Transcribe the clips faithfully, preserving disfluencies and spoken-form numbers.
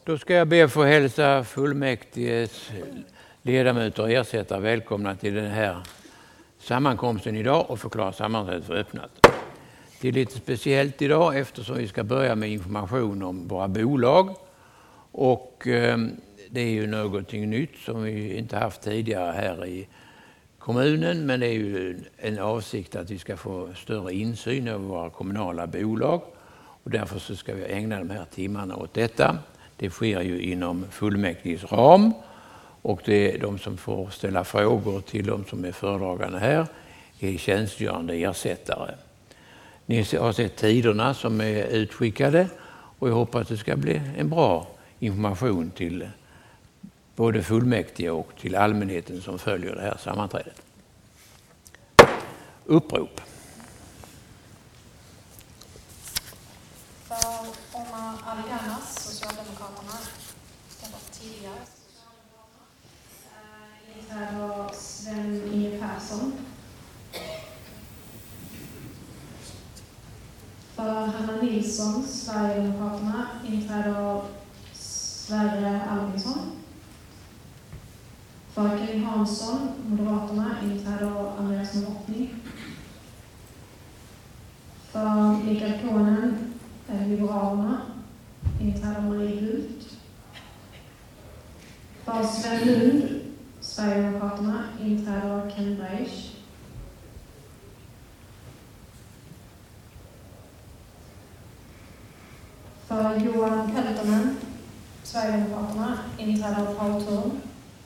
Då ska jag be att få hälsa fullmäktiges ledamöter och ersättare välkomna till den här sammankomsten idag och förklara sammanträdet för öppnat. Det är lite speciellt idag eftersom vi ska börja med information om våra bolag. Och eh, det är ju någonting nytt som vi inte haft tidigare här i kommunen. Men det är ju en avsikt att vi ska få större insyn över våra kommunala bolag. Och därför så ska vi ägna de här timmarna åt detta. Det sker ju inom fullmäktiges ram. Och det är de som får ställa frågor till de som är föredragande här är tjänstgörande ersättare. Ni har sett tiderna som är utskickade och jag hoppas att det ska bli en bra information till både fullmäktige och till allmänheten som följer det här sammanträdet. Upprop. För Omar Alianas, Socialdemokraterna, ska vara tidigare. Inträder Sven-Inge Persson. För Hanna Nilsson, Sverigedemokraterna, inträder Sverre Albinsson. För Kevin Hansson, Moderaterna, inträder Andreas Novotny. För Mikael Konen, Liberalerna, inträder Marie Hult. För Sven Lund, Sverigedemokraterna, inträder Ken Breisch. För Johan Peltonen, Sverigedemokraterna, inträder Paul Thurn.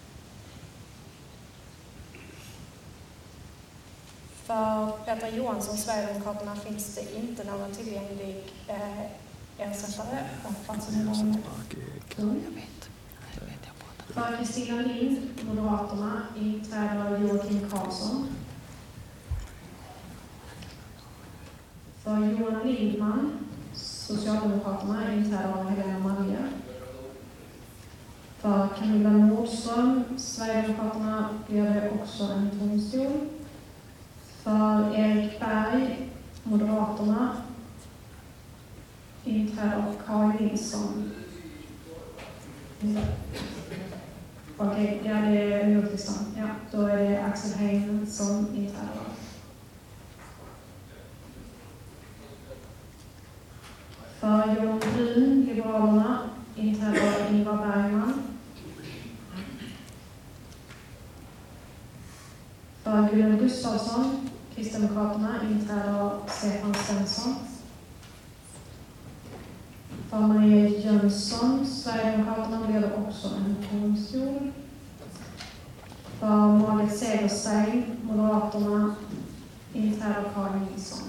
För Peter Johansson, Sverigedemokraterna, finns det inte någon tillgänglig eh, ersättare. För Kristina Lind, Moderaterna, inträder Joakim Karlsson. För Johan Lindman, Socialdemokraterna, inträder Helena Malje. För Camilla Nordström, Sverigedemokraterna, blir det också en domstol. För Erik Berg, Moderaterna, inträder Karin Nilsson. Okej, ja, det är Nordistan. Ja, då är det Axel Heim som inträder. För Jon Brun, Liberalerna, inträder Ingvar Bergman. För Gunnar Gustafsson, Kristdemokraterna, inträder Stefan Svensson. För Maria Jönsson, Sverigedemokraterna, blir det också en domstol. För Margit Segerstein, Moderaterna, inträder Karin Nilsson.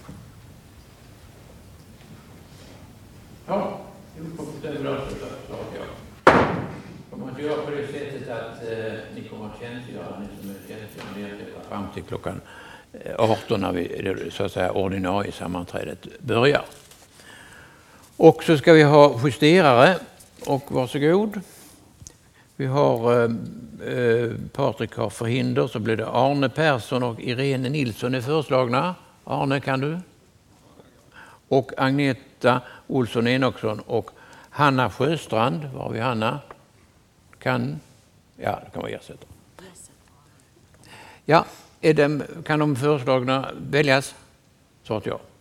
Ja, det är bra så jag. Kommer att göra på det sättet att eh, ni kommer att tjänstgöra, ni som är tjänstgörande fram till klockan arton när vi, så att säga, ordinarie sammanträdet börjar. Och så ska vi ha justerare och varsågod. Vi har eh, Patrik har förhinder, så blir det Arne Persson och Irene Nilsson är föreslagna. Arne, kan du? Och Agneta Olsson Enoksson och Hanna Sjöstrand. Var har vi Hanna? Kan? Ja, det kan vara ersätta. Ja, är det, kan de föreslagna väljas? Så att jag.